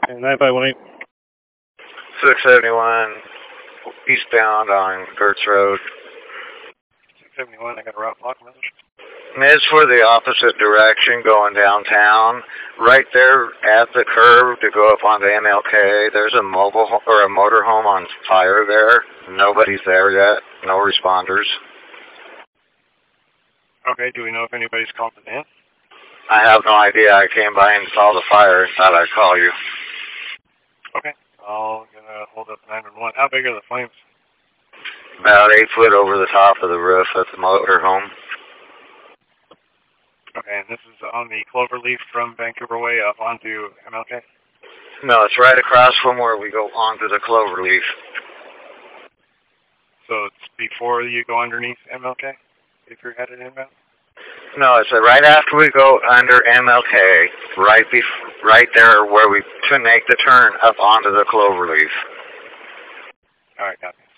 And 9518. 671 eastbound on Gertz Road. 671, I got a route block message. It's for the opposite direction going downtown. Right there at the curve to go up onto MLK, there's a mobile or a motorhome on fire there. Nobody's there yet. No responders. Okay, do we know if anybody's called it in? I have no idea. I came by and saw the fire and thought I'd call you. Okay, I'll get a hold up 911. How big are the flames? About 8 foot over the top of the roof of the motorhome. Okay, and this is on the Cloverleaf from Vancouver Way up onto MLK? No, it's right across from where we go onto the Cloverleaf. So it's before you go underneath MLK, if you're headed inbound? No, it's right after we go under MLK, right there where we make the turn up onto the Cloverleaf. All right, got it.